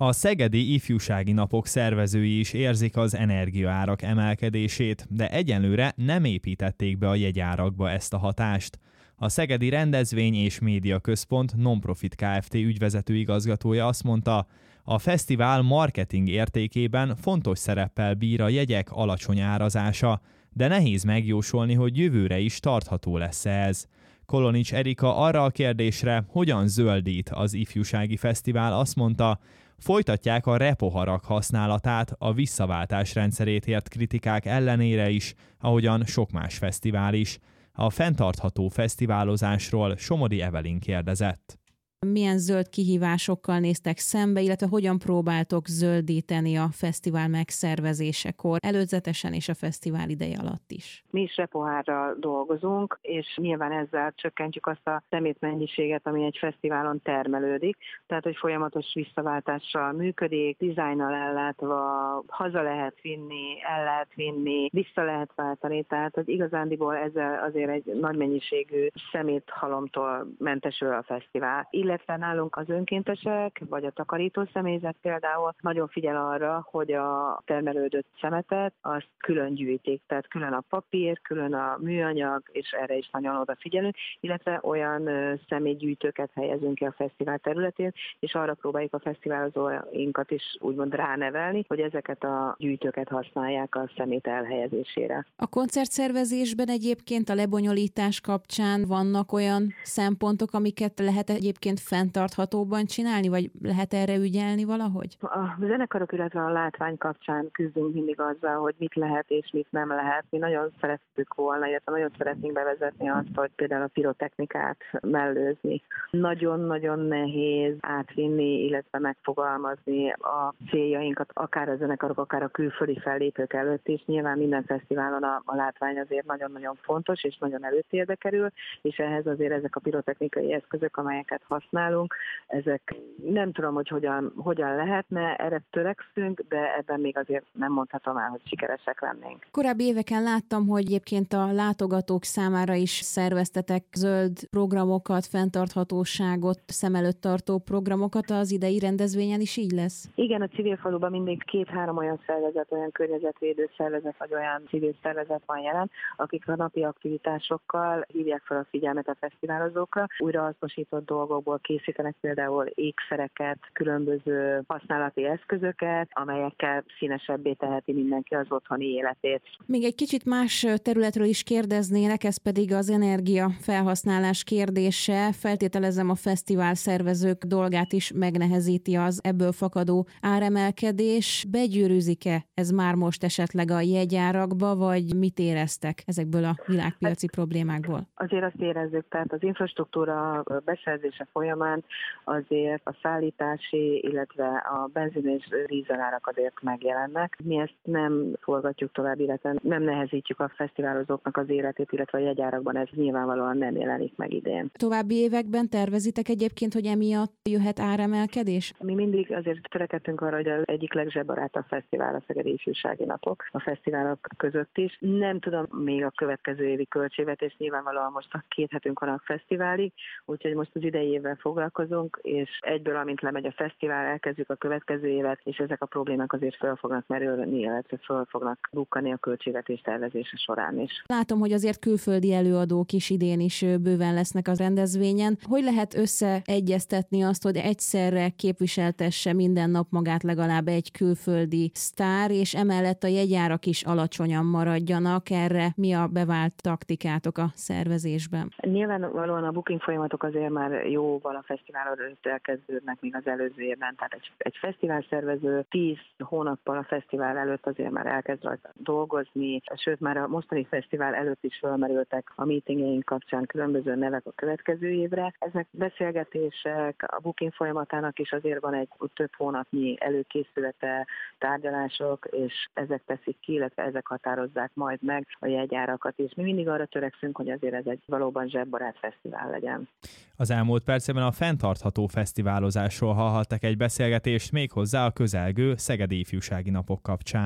A Szegedi Ifjúsági Napok szervezői is érzik az energiaárak emelkedését, de egyenlőre nem építették be a jegyárakba ezt a hatást. A Szegedi Rendezvény és Média Központ Nonprofit Kft. Ügyvezető igazgatója azt mondta, a fesztivál marketing értékében fontos szereppel bír a jegyek alacsony árazása, de nehéz megjósolni, hogy jövőre is tartható lesz ez. Kolonics Erika arra a kérdésre, hogyan zöldít az ifjúsági fesztivál, azt mondta, folytatják a repoharak használatát a visszaváltás rendszerét ért kritikák ellenére is, ahogyan sok más fesztivál is. A fenntartható fesztiválozásról Somodi Evelyn kérdezett. Milyen zöld kihívásokkal néztek szembe, illetve hogyan próbáltok zöldíteni a fesztivál megszervezésekor, előzetesen és a fesztivál ideje alatt is? Mi is repohárral dolgozunk, és nyilván ezzel csökkentjük azt a szemétmennyiséget, ami egy fesztiválon termelődik, tehát hogy folyamatos visszaváltással működik, dizájnnal ellátva, haza lehet vinni, el lehet vinni, vissza lehet váltani, tehát hogy igazándiból ezzel azért egy nagy mennyiségű szeméthalomtól mentesül a fesztivál. Illetve nálunk az önkéntesek, vagy a takarító személyzet például nagyon figyel arra, hogy a termelődött szemetet azt külön gyűjtik, tehát külön a papír, külön a műanyag, és erre is nagyon odafigyelünk, illetve olyan szemétgyűjtőket helyezünk ki a fesztivál területén, és arra próbáljuk a fesztiválozóinkat is úgymond ránevelni, hogy ezeket a gyűjtőket használják a szemét elhelyezésére. A koncertszervezésben egyébként a lebonyolítás kapcsán vannak olyan szempontok, amiket lehet egyébként fenntarthatóban csinálni, vagy lehet erre ügyelni valahogy? A zenekarok, illetve a látvány kapcsán küzdünk mindig azzal, hogy mit lehet és mit nem lehet. Mi nagyon szerettük volna, illetve nagyon szeretnénk bevezetni azt, hogy például a pirotechnikát mellőzni. Nagyon-nagyon nehéz átvinni, illetve megfogalmazni a céljainkat, akár a zenekarok, akár a külföldi fellépők előtt is. Nyilván minden fesztiválon a látvány azért nagyon-nagyon fontos, és nagyon előtérbe kerül, és ehhez azért ezek a pirotechnikai eszközök, amelyeket használunk, ezek nem tudom, hogy hogyan lehetne, erre törekszünk, de ebben még azért nem mondhatom el, hogy sikeresek lennénk. Korábbi éveken láttam, hogy egyébként a látogatók számára is szerveztetek zöld programokat, fenntarthatóságot szem előtt tartó programokat, az idei rendezvényen is így lesz? Igen, a civil faluban mindig 2-3 olyan szervezet, olyan környezetvédő szervezet, vagy olyan civil szervezet van jelen, akik a napi aktivitásokkal hívják fel a figyelmet a fesztiválozókra, újrahasznosított dolgokból készítenek például ékszereket, különböző használati eszközöket, amelyekkel színesebbé teheti mindenki az otthoni életét. Még egy kicsit más területről is kérdeznélek, ez pedig az energia felhasználás kérdése. Feltételezem, a fesztivál szervezők dolgát is megnehezíti az ebből fakadó áremelkedés. Begyűrűzik-e ez már most esetleg a jegyárakba, vagy mit éreztek ezekből a világpiaci problémákból? Azért azt érezzük, tehát az infrastruktúra beszerzése folyamán azért a szállítási, illetve a benzin és dízelárak azért megjelennek. Mi ezt nem forgatjuk tovább, illetve nem nehezítjük a fesztiválozóknak az életét, illetve a jegyárakban ez nyilvánvalóan nem jelenik meg idén. További években tervezitek egyébként, hogy emiatt jöhet áremelkedés? Mi mindig azért törekedtünk arra, hogy az egyik legzsebbarátabb fesztivál a Szegedi Ifjúsági Napok, a fesztiválok között is. Nem tudom még a következő évi költségvetést, nyilvánvalóan most a 2 hetünk van a fesztiválig, úgyhogy most az idei évvel foglalkozunk, és egyből, amint lemegy a fesztivál, elkezdjük a következő évet, és ezek a problémák azért föl fognak merülni, illetve föl fognak bukkani a költségvetés tervezése során is. Látom, hogy azért külföldi előadók is idén is bőven lesznek a rendezvényen. Hogy lehet összeegyeztetni azt, hogy egyszerre képviseltesse minden nap magát legalább egy külföldi sztár, és emellett a jegyárak is alacsonyan maradjanak? Erre mi a bevált taktikátok a szervezésben? Nyilvánvalóan a booking folyamatok azért már jóval a fesztivál előtt elkezdődnek, még az előző évben. Tehát egy fesztivál szervező 10 hónappal a fesztivál előtt azért már elkezd rajta dolgozni, sőt már a mostani fesztivál előtt is felmerültek a meetingjeink kapcsán különböző nevek a következő évre. Ezek beszélgetések, a booking folyamatának is azért van egy több hónapnyi előkészülete, tárgyalások, és ezek teszik ki, illetve ezek határozzák majd meg a jegyárakat is. Mi mindig arra törekszünk, hogy azért ez egy valóban zsebbarát fesztivál legyen. Az elmúlt percben a fenntartható fesztiválozásról hallhattak egy beszélgetést, méghozzá a közelgő Szegedi Ifjúsági Napok kapcsán.